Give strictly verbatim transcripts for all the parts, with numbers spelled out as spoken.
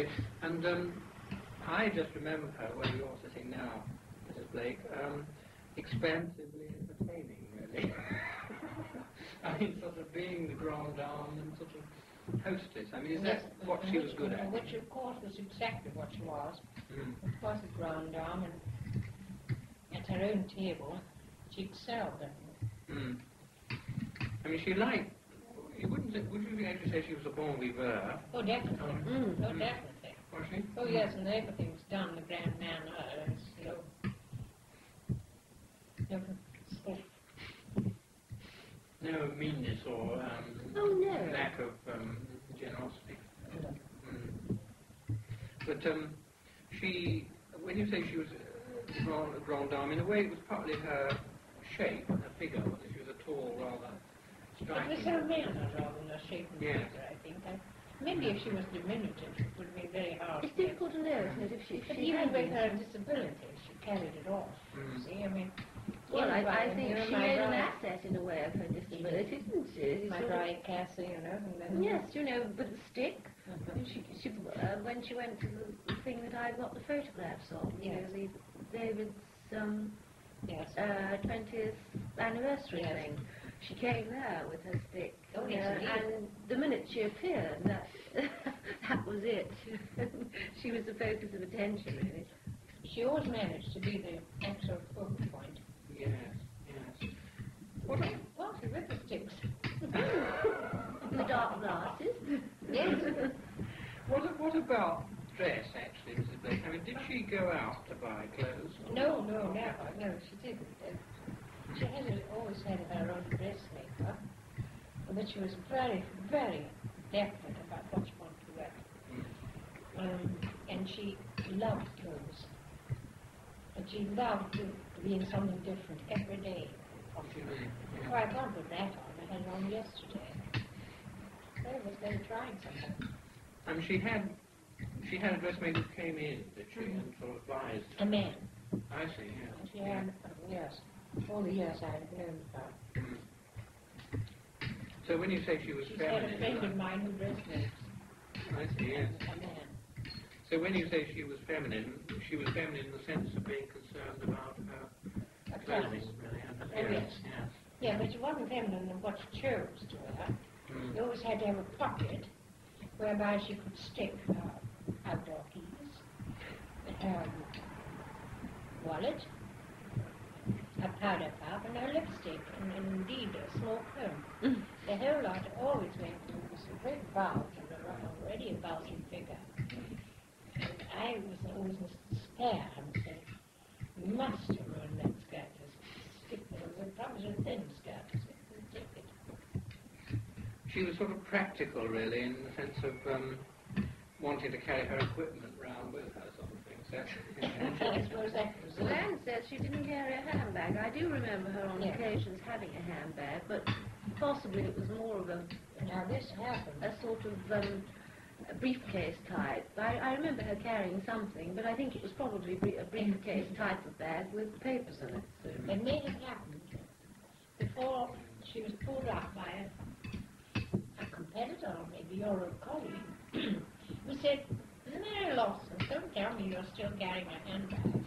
And um, I just remember her when you're sitting now, Missus Blake, um, expansively entertaining, really. I mean, sort of being the grande dame and sort of hostess. I mean, is yes, that what she which, was good at? Which, of course, was exactly what she was. Mm. Of course, a grande dame, and at her own table, she excelled. Mm. I mean, she liked. You wouldn't. Would you actually say she was a bon viveur? Oh, definitely. Um, mm. Oh, mm. definitely. Was she? Oh, yes, and everything was done the grand manner, and you know, no, no meanness or um, oh, no. lack of um, generosity. Mm. But um, she, when you say she was a grand, grande dame, in a way it was partly her shape and her figure. Wasn't it? She was a tall, rather striking. It was her manner rather than her shape and yes. figure, I think. I, maybe if she was diminutive, it would be very hard. It's difficult to know, isn't it? If she, if but she even had with been. her disability, she carried it off. Mm. See, I mean. Well, I, I and think you know, she my made an bride- asset in a way of her disability, didn't she? My Sort of- bride Cassie, you know. And then Yes, you know, with the stick. Mhm. And she, she, uh, when she went to the thing that I got the photographs of, you Yes. know, the David's um, Yes. uh, twentieth anniversary Yes. thing. She came there with her stick. Oh, yes, uh, indeed. and the minute she appeared, that that was it. She was the focus of attention, really. She always managed to be the actual focal point. Yes, yes. What a, Partly with the sticks. The dark glasses. Yes. what, what about dress, actually, Missus Blake? I mean, did she go out to buy clothes? No, no, never. No, she didn't. Uh, She had a, always had her own dressmaker, but she was very, very definite about what she wanted to wear. Um, and she loved clothes. And she loved to, to be in something different every day. Mm. So I can't put that on. I had it on yesterday. So it was then trying something. I mean, she had, she had a dressmaker who came in, did she, Mhm. and sort of advised. A man. I see, yes. And she had, uh, yes, all the years I had known her. Mm. So when you say she was She's had a feminine, friend of mine who dressmakes. I see, yes. A man. So when you say she was feminine, she was feminine in the sense of being concerned about her clothing, really, and appearance, yes. yes. Yeah, but she wasn't feminine in what she chose to wear. Mm. She always had to have a pocket whereby she could stick her outdoor keys, her wallet, a powder puff, and her lipstick, and, and indeed a small comb. Mm. The whole lot always went through this great bulge and a- already a bulging figure. And I was always in despair and said, you must have ruined that skirt. Stick it. It was probably a thin skirt. Stick it. She was sort of practical, really, in the sense of um, wanting to carry her equipment round with her, sort of thing. So, I suppose that was it. Lan says she didn't carry a handbag. I do remember her on Yeah. occasions having a handbag, but possibly it was more of a, Now this happened. a sort of um, a briefcase type. I, I remember her carrying something, but I think it was probably bri- a briefcase type of bag with papers in it. So. It may have happened before she was pulled up by a, a competitor, or maybe your old colleague, who said, Mary Lawson, don't tell me you're still carrying a handbag.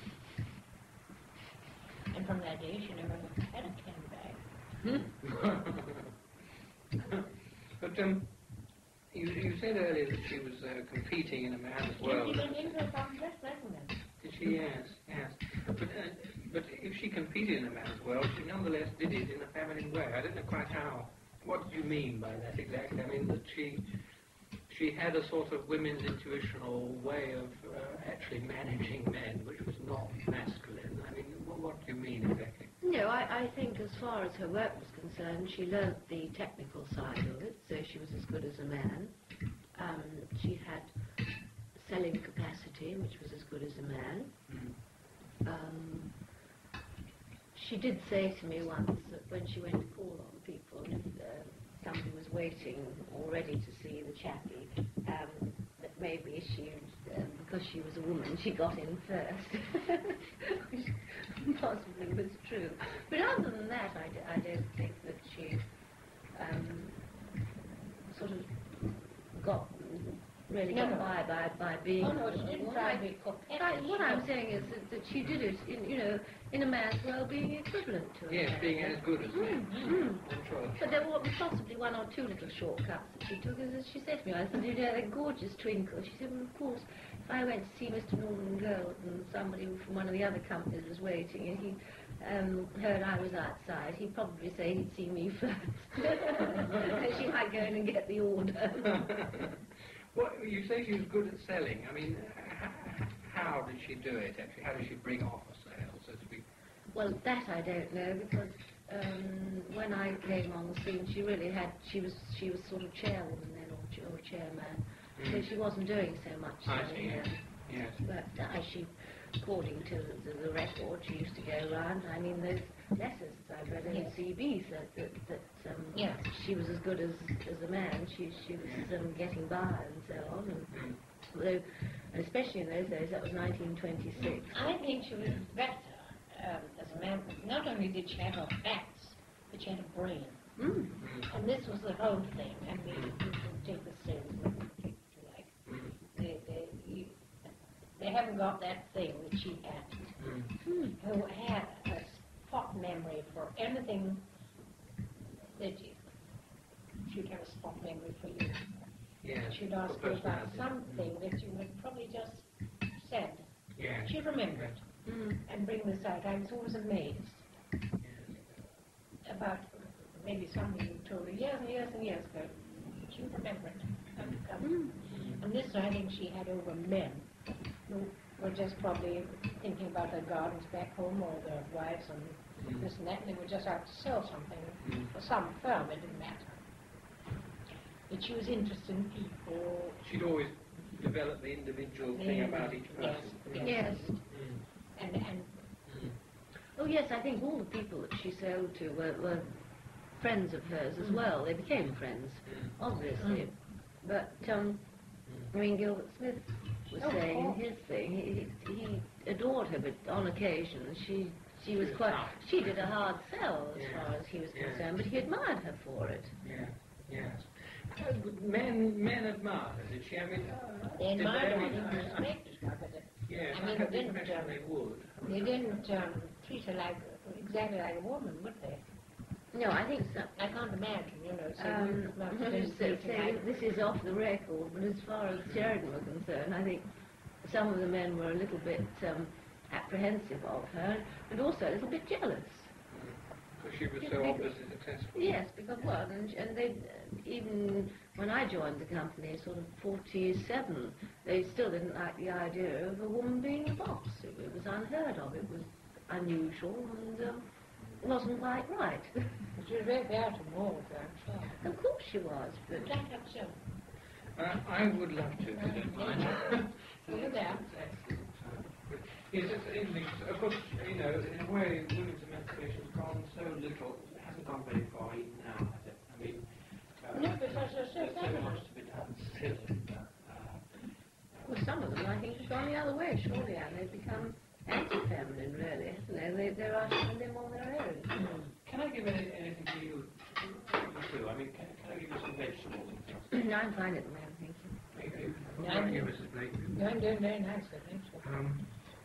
And from that day, she never had a handbag. but um, you, you said earlier that she was uh, competing in a man's world. She went into a contest, wasn't it? Did she? Yes, yes. But, uh, but if she competed in a man's world, she nonetheless did it in a feminine way. I don't know quite how. What do you mean by that exactly? I mean that she she had a sort of women's intuitional way of uh, actually managing men, which was not masculine. I mean, what, what do you mean exactly? No, I, I think as far as her work was concerned, she learnt the technical side of it, so she was as good as a man. Um, she had selling capacity, which was as good as a man. Mm. Um, she did say to me once that when she went to call on people, and if uh, somebody was waiting already to see the chappie, um, that maybe she, uh, because she was a woman, she got in first, which possibly was true. But other than that, I, d- I don't think that she um, sort of got really No, got no. by by, by being... Oh, no, she didn't what try I- to be coquettish. Right, what no. I'm saying is that, that she did it, in, you know, in a man's well-being equivalent to a Yes, man. being as good as me. Mm, mm. I'm sure. But there were possibly one or two little shortcuts that she took, as she said to me. I said, you know, they're gorgeous twinkles. She said, well, of course, if I went to see Mister Norman Gold and somebody from one of the other companies was waiting and he um, heard I was outside, he'd probably say he'd see me first. So she might go in and get the order. Well, you say she was good at selling. I mean, h- how did she do it, actually? How did she bring off a sale, so to speak? Well, that I don't know, because um, when I came on the scene, she really had, she was she was sort of chairwoman then, or, ch- or chairman, Mm. so she wasn't doing so much I selling see, yes. then. Yes. But uh, as she, according to the, the record, she used to go around, I mean, those letters I've read in Yes. the C B said that, that um, Yes. she was as good as, as a man, she, she was Yes. um, getting by and so on, and Mm. although, and especially in those days, that was nineteen twenty-six. I think she was better um, as a man. Not only did she have her facts, but she had a brain. Mm. Mm. And this was the whole thing. I mean, you can take the salesman, if you like. Mm. They, they, you, they haven't got that thing that she had. Mm. Who had a spot memory for anything that you, she'd have a spot memory for you. Yes. She'd ask For you about personality. something that you had probably just said. Yes. She'd remember it Mm. and bring this out. I was always amazed about maybe something you told her years and years and years ago. She'd remember it. And, um, Mm. and this I think she had over men who were just probably thinking about their gardens back home or their wives and Mm. this and that, and they were just out to sell something Mm. for some firm, it didn't matter. But she was interested in people. She'd always develop the individual thing Yeah. about each Yes, person. yes. Yes. Mm. And, and Mm. Oh yes, I think all the people that she sold to were, were friends of hers as Mm. well. They became friends, Mm. obviously. Mm. But um, I mean, Gilbert Smith was Oh, saying in oh. his thing, he, he he adored her, but on occasion she she was was quite tough. she did a hard sell as Yeah. far as he was Yeah. concerned, but he admired her for it. Yeah. Yes. Uh, but men, men admire her, did she? I mean, uh, they did admired her I and mean, I- I- respected her, but Yes, I I, mean, have they the didn't, impression um, they would. they didn't um, treat her like exactly like a woman, would they? No, I think so. I can't imagine, you know. So Um, we must I'm have been just saying, treated like- this is off the record, but as far as Sheridan were concerned, I think some of the men were a little bit um, apprehensive of her, and also a little bit jealous. Because she was Yeah, so because- obviously successful. Yes, because well, and, and they even when I joined the company, sort of forty-seven, they still didn't like the idea of a woman being a boss. It, it was unheard of. It was unusual and um, wasn't quite right. She was very fair to Maud, I'm sure. Of course she was, but Would that have so? Uh, I would love to, if you don't mind. Over there. Excellent. Uh, Yes, it's interesting. Of course, you know, in a way, women's emancipation has gone so little, it hasn't gone very far even now, has it? I mean, uh, No, because they're so there's so feminine. much to be done still. But, uh, well, some of them I think have gone the other way, surely, and they've become anti-feminine, really, hasn't they? They, they're out to live on their own. can I give any, anything to you, you too? I mean, can, can I give you some vegetables and things? No, I'm fine at the moment, thank you. Thank you. Yeah, Thank you, I'm- Missus Blake. No, I'm doing very nicely, thank you. Um,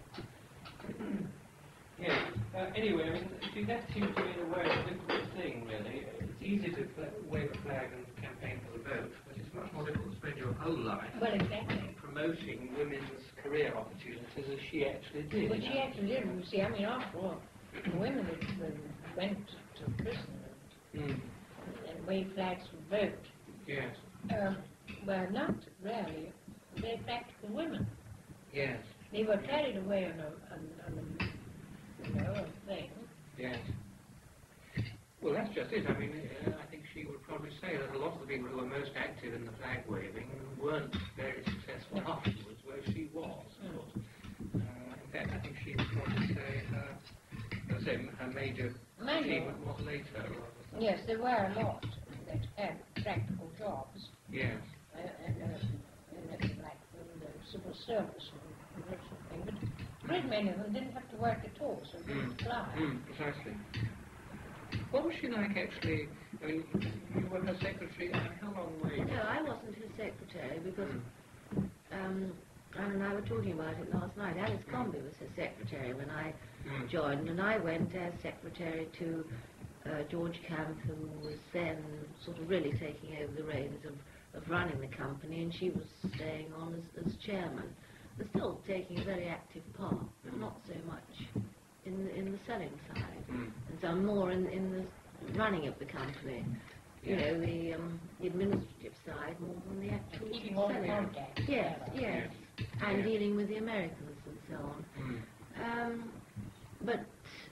yeah. Uh, anyway, I mean, see, that seems to me in a way a difficult thing, really. It's easy to fl- wave a flag and campaign for the vote, but it's much more difficult to spend your whole life Well, exactly. promoting women's career opportunities as she actually did. But she actually did, you see, I mean, after all, the women that that went to prison Mm. and, and waved flags for vote Yes. um, were not really very practical women. Yes. They were carried away on a, on, on a, you know, a thing. Yes. Well, that's just it. I mean, uh, I think she would probably say that a lot of the people who were most active in the flag waving weren't very successful afterwards, where she was. Of course. Uh, in fact, I think she would probably say her, let's say her major Mind you, achievement was later. Rather than, yes, there were a lot that had practical jobs. yes. Uh, and, uh, and, uh, like in the civil service and that sort of thing. But a great many of them didn't have to work at all, so they Mm. could fly. Mm, precisely. What was she like, actually? I mean, you were her secretary. I mean, how long were you? No, I wasn't his secretary because Mm. um, Anne and I were talking about it last night. Alice Comby was her secretary when I Mm. joined, and I went as secretary to uh, George Camp, who was then sort of really taking over the reins of, of running the company, and she was staying on as, as chairman, but still taking a very active part, but not so much in the, in the selling side, Mm. and so more in, in the running of the company. You Yeah. know, the, um, the administrative side more than the actual Keeping all the selling. contact. Yes, yes, and Yeah. dealing with the Americans and so on. Mm. Um, but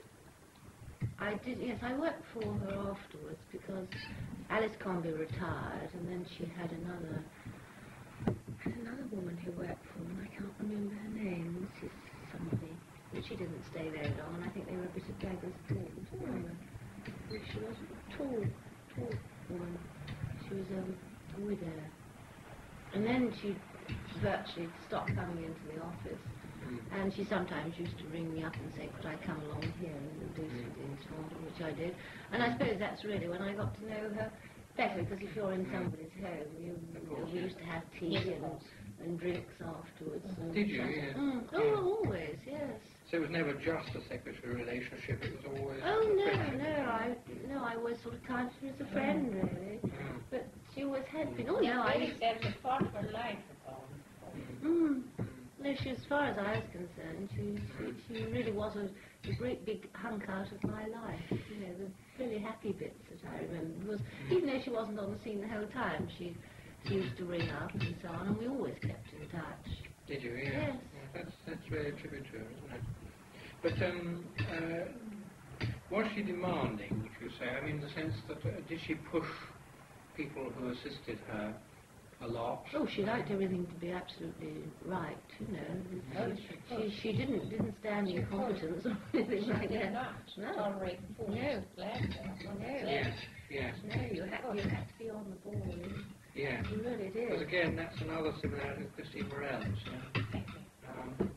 I did, yes, I worked for her afterwards because Alice Comby retired, and then she had another, had another woman who worked for her, and I can't remember her name. This is somebody, but she didn't stay very long, and I think they were a bit of beggars too. I don't remember. She was a tall, tall woman. She was um, a widow. And then she virtually stopped coming into the office. Mm. And she sometimes used to ring me up and say, could I come along here and do some things for her, which I did. And I suppose that's really when I got to know her better, because if you're in somebody's home, you, we used to have tea and, and drinks afterwards. And Did you? such. Yes. Mm. Oh, always, yes. So it was never just a secretary relationship, it was always Oh, a no, friendship. no, I, no, I was sort of kind of her as a friend, really. Mm. But she always had been. Oh, no, I Really used said the part of her life upon. Mm. No, she, as far as I was concerned, she, she, she really was a, a great big hunk out of my life. You know, the really happy bits that I remember was, even though she wasn't on the scene the whole time, she, she used to ring up and so on, and we always kept in touch. Did you? Yeah. Yes. Yeah, that's that's very a tribute to her, isn't it? But um, uh, was she demanding, would you say? I mean, in the sense that uh, did she push people who assisted her a lot? Oh, she liked everything to be absolutely right, you know. Oh, She, she she, she didn't didn't stand She incompetence or anything She like did that. not No. tolerate forced No. laughter. No. Yes. Yes. No, you had, you had to be on the ball. Yeah. You really Because did. again, that's another similarity with Christine Morel. So, um,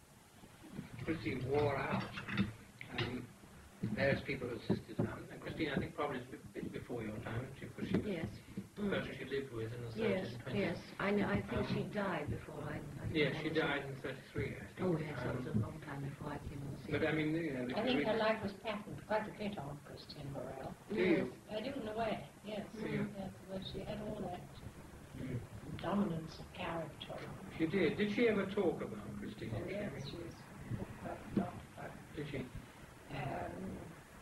Christine wore out um, various people who assisted her. And Christine, I think, probably is a bit before your time, isn't she? Because she was Yes. the Mm. person she lived with in the Yes, thirties and twenties. yes. I know. I think Um, she died before I. I Yeah, came she on the died in thirty-three, I think. scene. Oh yes, that Um, was a long time before I came on the scene. But I mean, you know, if I you think read her it- life was patterned quite a bit on Christine Morel. Do Yes. you? I do in a way, yes. Mm. Yeah, but she had all that Mm. dominance of character. She did. Did she ever talk about Christine? Oh, yes, she was hooked up, up, up. Did she? Um,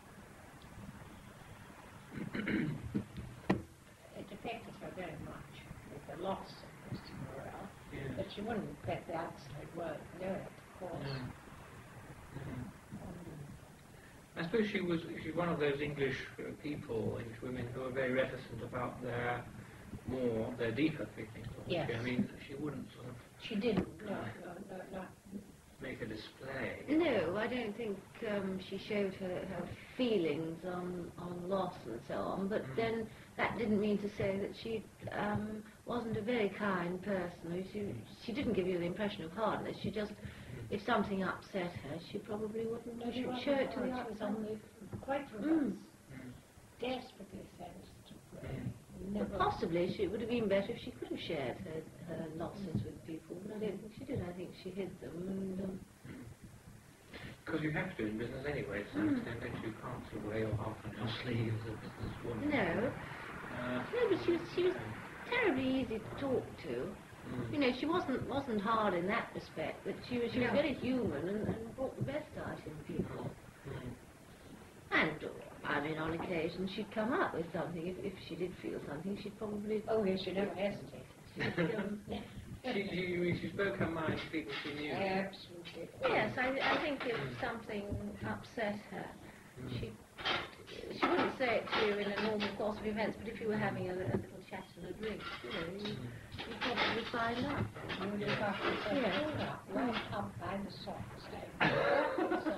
it affected her very much with the loss of Christine Morel, Yeah. but she wouldn't let the outside world know it, of course. No. No. Um, I suppose she was she's one of those English uh, people, English women, who are very reticent about their more, their deeper feelings. wasn't Yes. she? I mean, she wouldn't sort of she didn't, no, no, no, no. make a display. No, I don't think um, she showed her, her feelings on, on loss and so on, but Mm. then that didn't mean to say that she um, wasn't a very kind person. She, she didn't give you the impression of hardness. She just, if something upset her, she probably wouldn't, No, she wouldn't wasn't show it to the hard. She was outside. only quite Mm. reverse, Mm. desperately sensitive. Mm. But Never. possibly she, it would have been better if she could have shared her, her losses with people, but I don't think she did. I think she hid them. And, um, Because you have to in business anyway, to some Mm. extent, don't you? You can't sort of wear your heart on your sleeve as a businesswoman. no, Uh, no, but she was, she was terribly easy to talk to. mm. You know, she wasn't wasn't hard in that respect, but she was she was No. very human and, and brought the best out in people. Mm. And I mean, on occasion she'd come up with something. If, if she did feel something, she'd probably. Oh, yes, she never hesitated. she'd, um, She, she, you mean she spoke her mind to people she knew. Absolutely. yes, I, I think if something upset her, she she wouldn't say it to you in a normal course of events. But if you were having a, a little chat and a drink, you know, you, you probably find out. You look after yourself. Yes. Hold up, right up by the socks.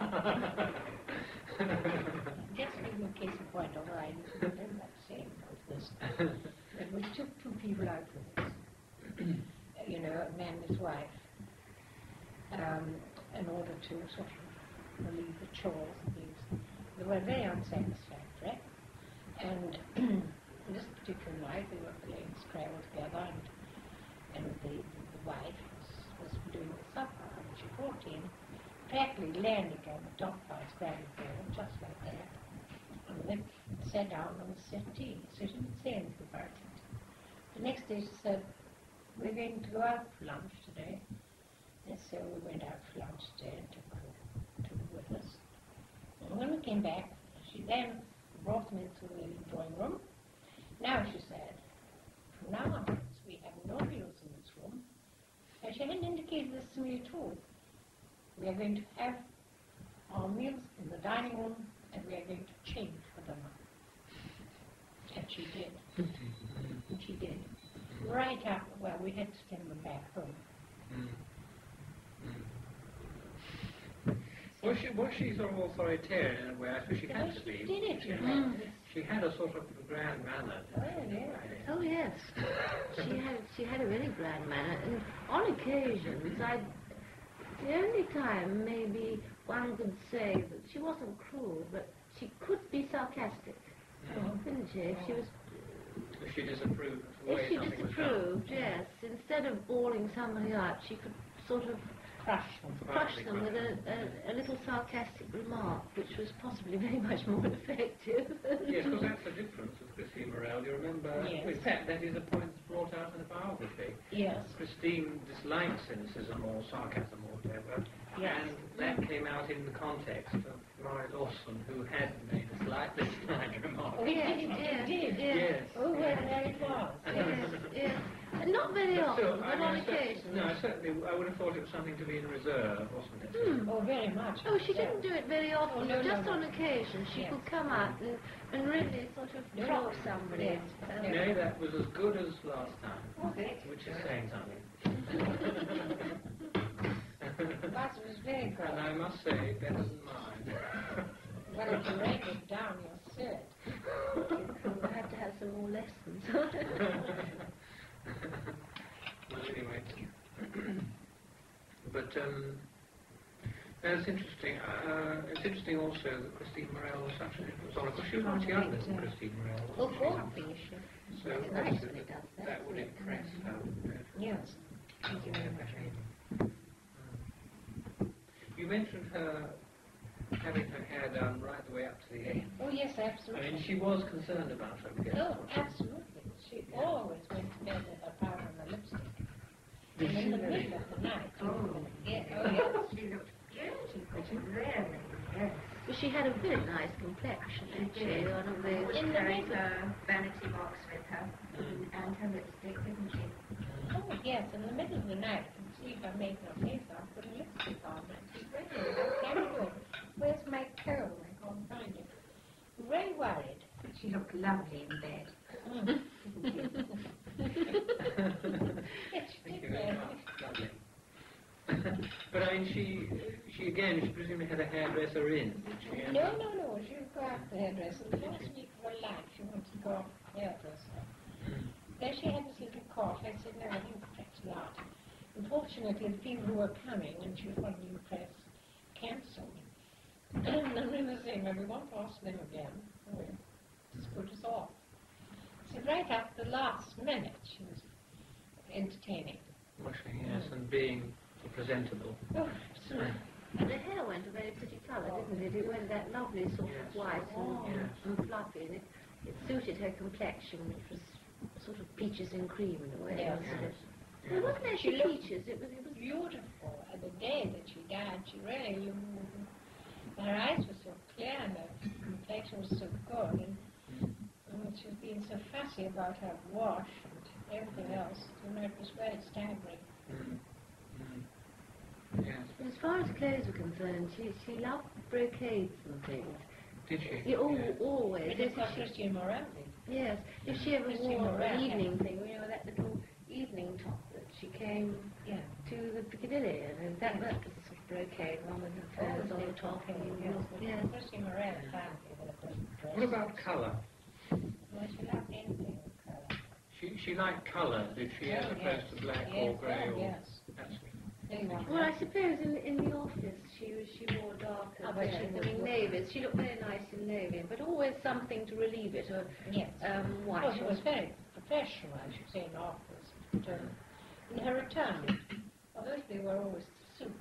Just give you a case in point, although I didn't know that saying of this. But we took two people out with us. You know, a man and his wife, um, in order to sort of relieve the chores and things. They were very unsatisfactory. And this particular night, they were playing Scrabble together, and, and the, the wife in, practically landed on the top of our standing table, just like that. And then sat down on the settee, so she didn't say anything about it. The next day she said, we're going to go out for lunch today. And so we went out for lunch today and took her, took her with us. And when we came back, she then brought me into the drawing room. Now, she said, from now on, we have no meals in this room. And she hadn't indicated this to me at all. We are going to have our meals in the dining room, and we are going to change for them. And she did. And she did. Right after, well, we had to send them back home. Mm. Mm. Was she, was she sort of authoritarian in a way? I suppose she The had way to she be. did it, She you had, know. she had a sort of grand manner. Oh, yeah. Oh yes, she had she had a really grand manner, and on occasions, I the only time maybe one could say that she wasn't cruel, but she could be sarcastic, Mm. couldn't she? If she was, If she disapproved of the way if she something was disapproved, done. yes, instead of bawling somebody out, she could sort of Crush them. crush them with a, a, a little sarcastic remark, which was possibly very much more effective. Yes, because that's the difference with Christine Morel. You remember, Yes. in fact, that is a point that's brought out in the biography. Yes. Christine disliked cynicism or sarcasm or whatever, Yes. and that came out in the context of Murray Lawson, who had made a slightly snide remark. Oh, Yes, did, yes, did, did. yes. Oh, well, there it was. Yes, yes. And not very But often, still, but I on mean, cer- occasion. No, certainly, I would have thought it was something to be in reserve, wasn't it? Hmm. Oh, very much. Oh, she didn't do it very often, Oh, no, but just no, no. on occasion she Yes. could come out and, and really sort of No, prop no. somebody. Yes. Um, Yes. Nay, that was as good as last time, Oh, very which is saying something. That was very good. And I must say, better than mine. Well, if you write it down, you'll see it. We'll have to have some more lessons. Well, anyway. But um, that's interesting. Uh, it's interesting also that Christine Morel was such an influence on her, because she was much younger than Christine Morel. Oh, wasn't cool. she? So It's nice obviously when it does that. that would impress her. wouldn't it? Yes. Thank you very much. You mentioned her having her hair done right the way up to the end. Oh, yes, I absolutely. mean, she was concerned about her appearance. No, absolutely. She always went to bed with her powder and her lipstick. Did And she in the really? middle of the night. Oh. Yeah, oh, yes. She looked beautiful, really, yes. But she had a very nice complexion, actually, one of those. In the carried middle. her vanity box with her, and her lipstick, didn't she? Oh, yes, in the middle of the night, I could see her making her face on, putting lipstick on, and she's really, I can't do it. Where's my comb? I can't find it. I'm very worried. She looked lovely in bed. Mm. Yes, she Thank did you very very much. Lovely. But I mean, she, she again, she presumably had a hairdresser in, did she? And- No, no, no. She would go out to the hairdresser. The last week of her life, she wanted to go off to the hairdresser. Mm. Then she had this little cough. I said, no, I think that's not. Unfortunately, the people who were coming, and she was one of the press, cancelled. And I remember saying, well, we won't ask them again. Oh, just put us off. So right at the last minute, she was entertaining. Washing, yes, and being presentable. Oh, absolutely. And the hair went a very pretty colour, didn't it? It went that lovely sort Yes. of white and, Yes. and fluffy, and it, it suited her complexion, which was sort of peaches and cream in a way. Yes. wasn't it? Yes. Well, it wasn't She actually looked- peaches, it was, it was Beautiful. And the day that she died, she really looked. Her eyes were so clear, and her complexion was so good, and, and she was being so fussy about her wash and everything else. You know, it was very staggering. Mm. Mm. Yes. As far as clothes were concerned, she, she loved brocades and things. Did she? You al Yes. always. But If of course, she, Christian Morel. yes, if she ever Christine wore Morel, an yeah. evening thing, you know, that little evening top that she came Yeah. to the Piccadilly, and that, Yes. that was a sort of brocade one with the furs on the top. Okay, And, yes. yes. Christine Morel apparently with a pretty dress. What about colour? Well, she loved anything with colour. She, she liked colour, did she, as Oh, opposed yes. to black Yes, or grey oh, or... yes. That's Very well. Well, I suppose in, in the office she was she wore darker. Oh, but she colours. was I mean, more- navies. She looked very nice in navy, but always something to relieve it. Or Yes. um, white. Well, she was very professional, I should say, in office. But, um, in her retirement, although they were always suits,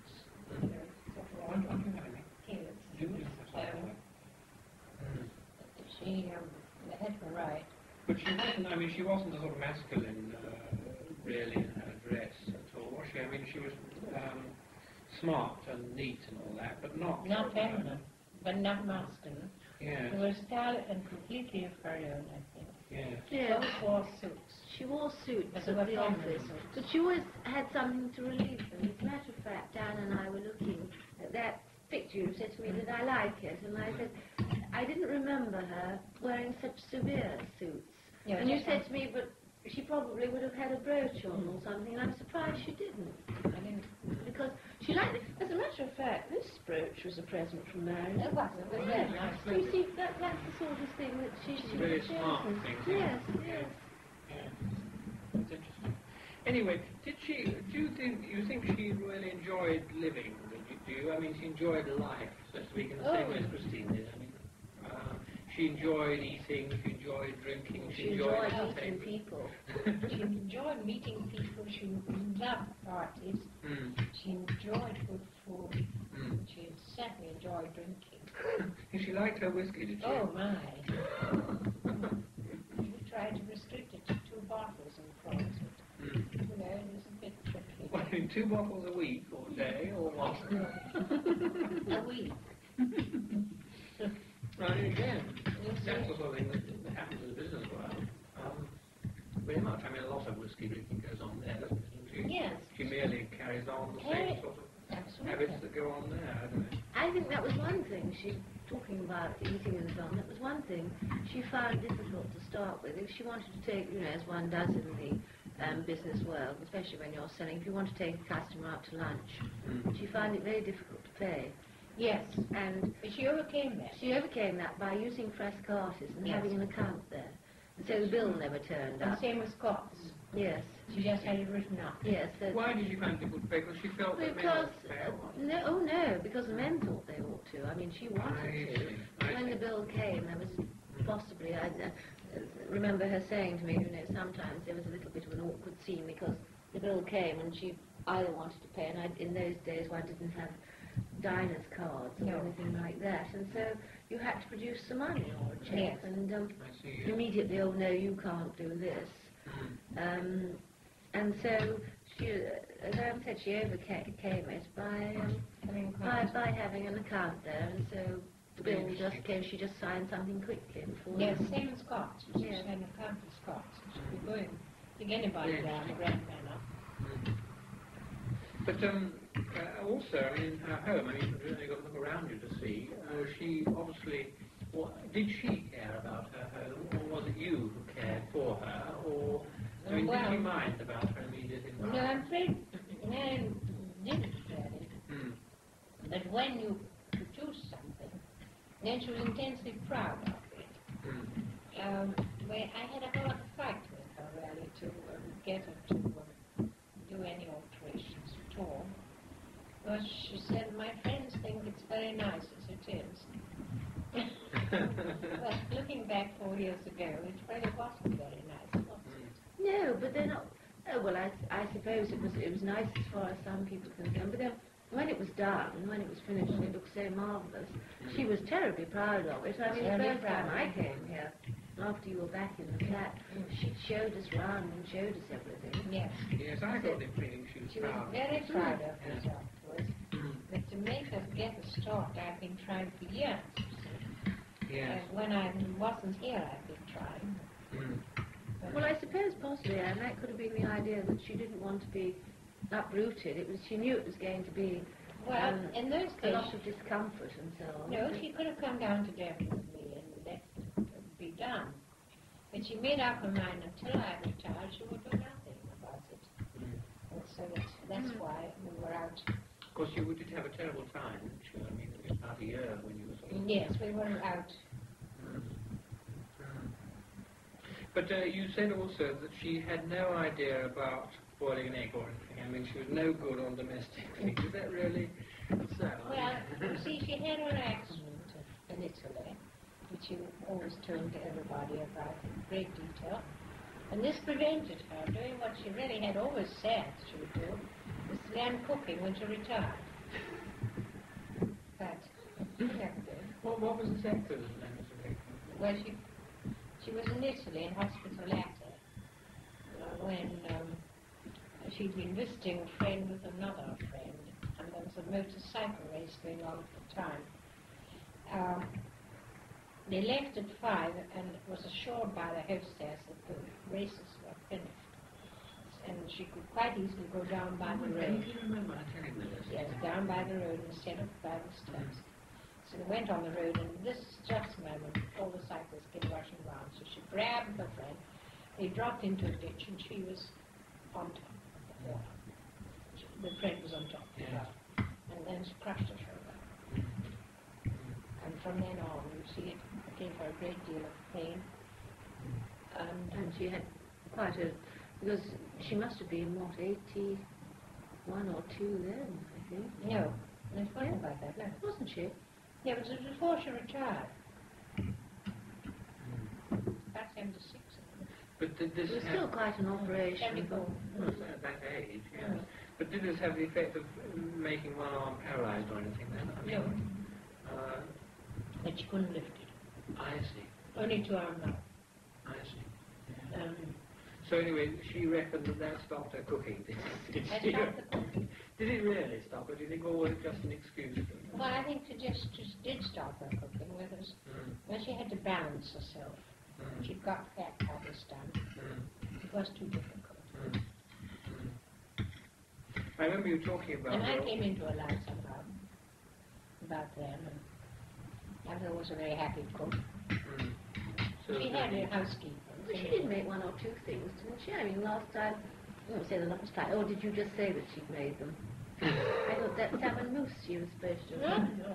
you know, sort of What, what do you have? kids. You do have something. Um, she um, had her right. But she wasn't, I mean, she wasn't a sort of masculine, uh, really, in her dress at all, was she? I mean, she was um, smart and neat and all that, but not... Not feminine, but not masculine. Yes, It was style and completely of her own, I think. yes. Yeah, Both wore suits. she wore suits But at they were the feminine office, suits. but she always had something to relieve them. As a matter of fact, Dan and I were looking at that picture. You said to me, did I like it? And I said, I didn't remember her wearing such severe suits. Yeah, and you just said to me, but she probably would have had a brooch on or something, and I'm surprised she didn't. I didn't. Because she liked it. As a matter of fact, this brooch was a present from Mary. It was, it was very nice. You see, that, that's the sort of thing that she... she Very she smart chosen. thing. Yes, yes. Yeah. That's interesting. Anyway, did she, do you think, you think she really enjoyed living? Did you, do you? I mean, she enjoyed life, so to speak, in the same Oh. way as Christine did. I mean, uh, she enjoyed eating, she enjoyed drinking, she, She enjoyed meeting entertainment. people. She enjoyed meeting people. She loved parties. Mm. She enjoyed good food. Mm. She certainly enjoyed drinking. And she liked her whiskey, did she? Oh my! We tried to restrict it to two bottles in France. Mm. You know, it was a bit tricky. What, I mean, two bottles a week or a day or what? A week. Right, again, You see? that's the sort of thing that, that happens in the business world. Um, very much. I mean, a lot of whiskey drinking goes on there, doesn't it? She, Yes. she merely carries on the Carry- same sort of Absolutely. habits that go on there, don't they? I think that was one thing, she, talking about eating and so on, that was one thing she found difficult to start with. If she wanted to take, you know, as one does in the um, business world, especially when you're selling, if you want to take a customer out to lunch, Mm. she found it very difficult to pay. Yes. And But she overcame that. she overcame that by using Frescatis and Yes. having an account there. And so the bill never turned And up. same with Scots. Yes, She just had it written up. yes. So Why did you find it difficult to pay? Because she felt that men because, ought to pay uh, or what? no, oh no, because the men thought they ought to. I mean, she wanted I to. see, I When see. the bill came, there was possibly, I uh, remember her saying to me, you know, sometimes there was a little bit of an awkward scene because the bill came and she either wanted to pay, and I, in those days one didn't have diners cards or No. anything like that, and so you had to produce some money or a check, Yes. and um, I see. Yeah. immediately, oh no, you can't do this. Mm. Um, and so she, uh, as I said, she overcame it by, um, I mean, by, by having an account there, and so the bill Interesting. just came, she just signed something quickly before. yes, same with Scots. She Yes. had an account with Scots. She could go in, pick anybody Yes. down the Grand Manor. Mm. But um, uh, also, I mean, in her home, I mean, you've got to look around you to see, uh, she obviously, what, did she care about her home, or was it you who cared for her, or, I mean, did she Well- mind about her immediate No, environment? I'm afraid I didn't really. Mm. But when you produce something, then she was intensely proud of it. Mm. Um, where I had a hard fight with her really to um, get her to um, do any alterations at all. Because she said, my friends think it's very nice as it is. But looking back four years ago, it really wasn't very nice, was it? No, but they're not. Oh well, I, I suppose it was it was nice as far as some people are concerned. But then when it was done, when it was finished, and it looked so marvellous. She was terribly proud of it. I mean, the Very first time proud. I came here, after you were back in the flat, she showed us round and showed us everything. Yes. Yes, I got the feeling she was She was proud. very proud of Yeah. herself afterwards. Mm. But to make us get a start, I've been trying for years. Yes. And when I wasn't here, I've been trying. Mm. But Well, I suppose possibly, and that could have been the idea that she didn't want to be uprooted. It was she knew it was going to be well, um, in those a days, lot of discomfort and so on. no, she could have come down to Devon with me and let it be done. But she made up her mind until I retired, she would do nothing about it. Mm. And so that, that's Mm. why we were out. Of course, you did have a terrible time, didn't you? I mean, it was about a year when you were sort of... Yes, we were out. Mm. Mm. But uh, you said also that she had no idea about boiling an egg or anything. I mean, she was no good on domestic things. Is that really so? Well, you see, she had her accident in Italy, which she always told to everybody about in great detail. And this prevented her doing what she really had always said she would do, was learn cooking when she retired. Yeah. What, what was the sector of Miss Rebecca? Well, she, she was in Italy, in Hospital Latte, uh, when um, she'd been visiting a friend with another friend, and there was a motorcycle race going on at the time. Um, they left at five, and it was assured by the hostess that the races were finished. And she could quite easily go down by the road. Do you remember her telling me this? Yes, down by the road instead of by the steps. So they went on the road, and this just moment, all the cyclists came rushing round. So she grabbed her friend, they dropped into a ditch, and she was on top of the water. She, the friend was on top of the Yeah. water. And then she crushed her shoulder. And from then on, you see, it gave her a great deal of pain. And, And she had quite a, because she must have been, what, eighty-one or two then, I think. no, I forgot about that, no. Wasn't she? Yeah, it was before she retired. About seventy-six. But did this It was have, still quite an operation. seventy-four. well, at that age, yes. Mm. But did this have the effect of making one arm paralysed or anything then? I mean, No. Uh, But she couldn't lift it. I see. Only two arms now. I see. Um, So anyway, she reckoned that that stopped her cooking. Did, did, That she? stopped the cooking. Did it really stop her? Do you think, or was it just an excuse? well, I think she just, just did stop her cooking with us. Mm. When she had to balance herself. Mm. She got fat by this time. Mm. It was too difficult. Mm. Mm. I remember you talking about. And I your- came into her life somehow about then. And I was a very happy cook. Mm. So She had a housekeeper. Well, she did make one or two things, didn't she? I mean, last time, I won't say the last time, or did you just say that she'd made them? I thought that salmon mousse she was supposed to No, have. no.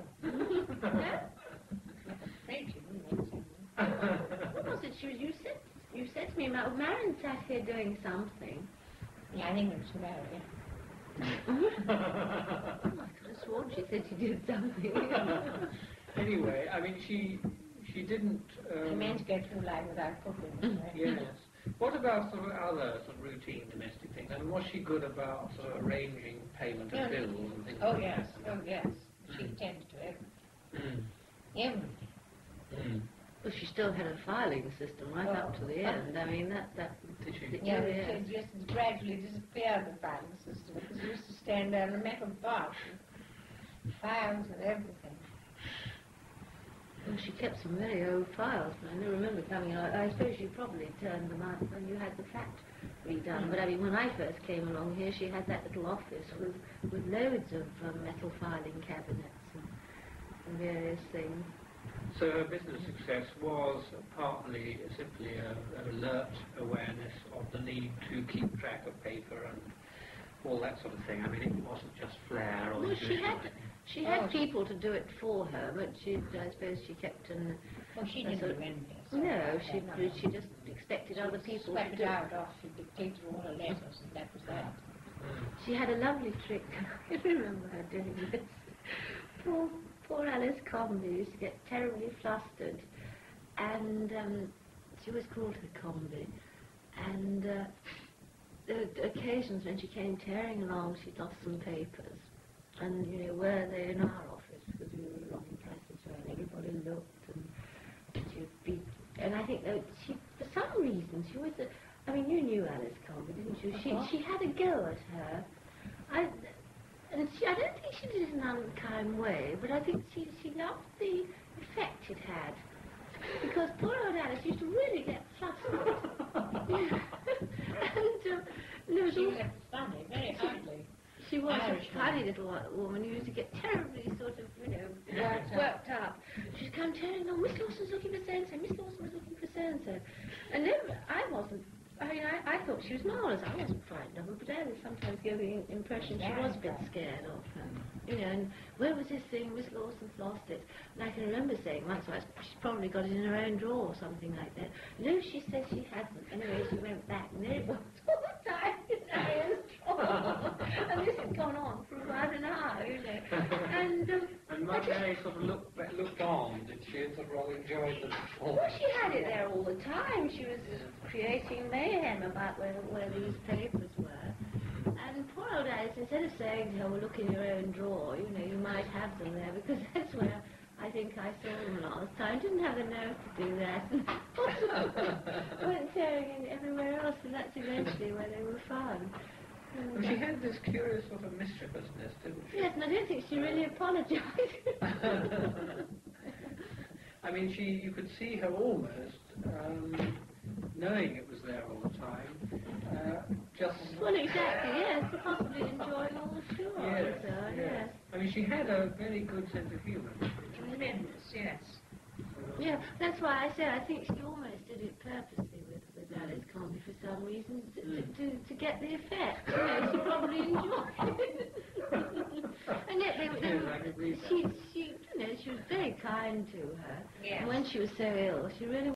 I'm afraid she wouldn't make something. What was it? She was, you said, you said to me, Ma- Marion sat here doing something. Yeah, I think it was Mary. Oh, I could have sworn she said she did something. Anyway, I mean, she she didn't. Um, I meant to get through life without cooking. Right? Yes. What about sort of other sort of routine domestic things? I mean, was she good about sort of arranging payment of Yeah. bills and things Oh, like yes. that? Oh, yes. She attended to everything. Mm. Everything. Mm. Well, she still had a filing system right up to the end. I mean, that... that Did she? that- Yeah, oh, it yes. just gradually disappeared, the filing system, because we used to stand there in a metal box and files and everything. Well, she kept some very old files, but I never remember coming out. I suppose you probably turned them out when you had the flat redone. But I mean, when I first came along here, she had that little office with, with loads of um, metal filing cabinets and, and various things. So her business success was partly simply an alert awareness of the need to keep track of paper and all that sort of thing. I mean, it wasn't just flair or Well, she intuition. had she had Oh. people to do it for her, but she, I suppose, she kept an. Well, she That's didn't a- do anything. No, she no. she just expected other people to Swept do it it. out off, she dictated all her letters, and that was that. Mm. She had a lovely trick. I remember her doing this. Poor, poor Alice Comby used to get terribly flustered, and um, she was called her Comby. And uh, there were occasions when she came tearing along, she'd lost some papers, and you know, were they in our office because we were a long passage and everybody looked, and she'd be. And I think that she, for some reason, she was a. I mean, you knew Alice Comby, didn't you? She Uh-huh. she had a go at her. I, and she, I don't think she did it in an unkind way, but I think she, she loved the effect it had. Because poor old Alice used to really get flustered. and um, there was She all, was funny, very ugly. she was Irish a funny little wo- woman who used to get terribly sort of, you know, Worked up. worked up. She'd come tearing along, Miss Lawson's looking for so-and-so, Miss Lawson was looking for so-and-so. And then I wasn't, I mean, I, I thought she was marvellous. I wasn't frightened of her, but I was sometimes giving the impression she was a bit scared of her. You know, and where was this thing? Miss Lawson's lost it. And I can remember saying once, well, she's probably got it in her own drawer or something like that. No, she says she hasn't. Anyway, she went back, and there it was all the time in her own drawer. And this had gone on for about an hour, you know. And, um, And I Mother just- Mary sort of looked, looked on, did she, and sort of rather enjoyed the well, performance? she had it there all the time. She was creating mayhem about where, where these papers were. And poor old Alice, instead of saying to her, well, look in your own drawer, you know, you might have them there, because that's where I think I saw them last time. Didn't have the nerve to do that. Went tearing in everywhere else, and that's eventually where they were found. Well, she had this curious sort of mischievousness, didn't she? Yes, and I don't think she really apologised. I mean, she, you could see her almost um, knowing it was there all the time. Uh, just Well, exactly, yes, possibly enjoying all the show. yes, So, yes. yes. I mean, she had a very good sense of humour. Tremendous, yes. Yeah, that's why I said I think she almost did it purposely with, with Alice Comby for some reason, to, to, to, to get the effect. You know, she probably enjoyed it. And yet, they, they, Yes, I can agree with she, she, you know, she was very kind to her. Yes. And when she was so ill, she really